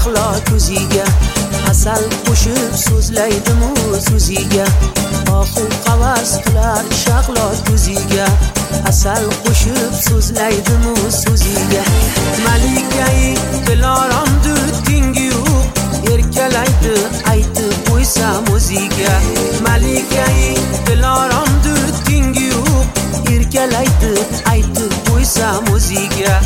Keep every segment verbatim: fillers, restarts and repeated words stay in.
shahlo ko'ziga asal qo'shib so'zlaydimu so'ziga oxu qavas qilar shahlo ko'ziga asal qo'shib so'zlaydimu so'ziga malikai diloramdir tengi yo'q erkalaydi aytib qo'ysam o'ziga malikai diloramdir tengi yo'q erkalaydi aytib qo'ysam o'ziga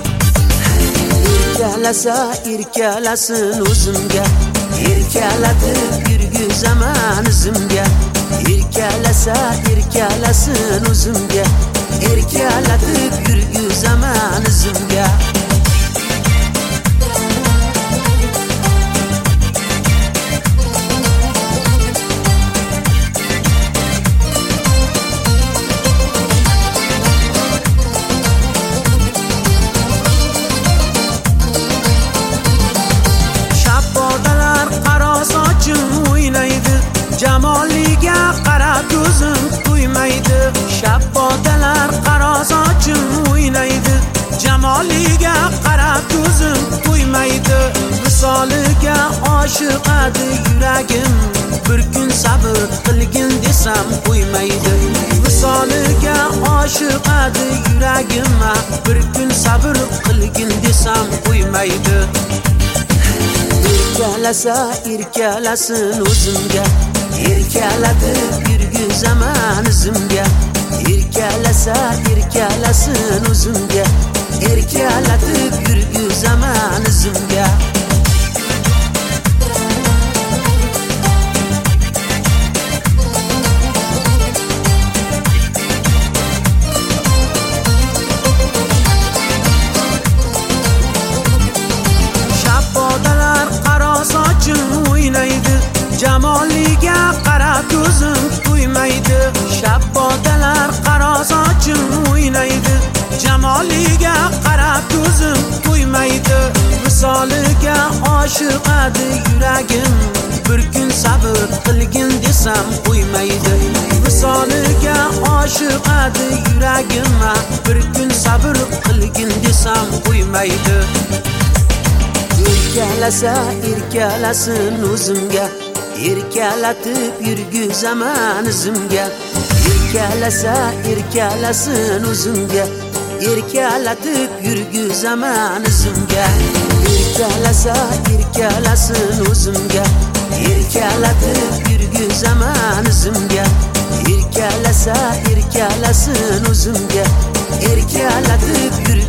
erkalasa erkalasin o'zimga erkalatib yurgizaman izimga erkalasa erkalasin o'zimga erkalatib yurgizaman izimga jamoliga qarab ko'zim to'ymaydi shabbodalar qarozochim o'ynaydi jamoliga qarab ko'zim to'ymaydi misoliga oshiqadi yuragim bir kun sabr qilgin desam qo'ymaydi misoliga oshiqadi yuragim bir kun sabr qilgin desam qo'ymaydi erkalasa erkalasin o'zimga erkalatib yurgizaman izimga erkalasa erkalasin o'zimga erkalatib yurgizaman izimga shabbodalar qarozochim o'ynaydi jamoliga qarab ko'zim to'ymaydi shabbodalar qarozochim o'ynaydi jamoliga qarab ko'zim to'ymaydi misoliga oshiqadi yuragim bir kun sabr qilgin desam qo'ymaydi misoliga oshiqadi yuragim bir kun sabr qilgin desam qo'ymaydi erkalasa erkalasin o'zimga erkalatib yurgizaman izimga erkalasa erkalasin o'zimga erkalatib yurgizaman izimga erkalasa erkalasin o'zimga erkalatib yurgizaman izimga erkalasa erkalasin o'zimga erkalatib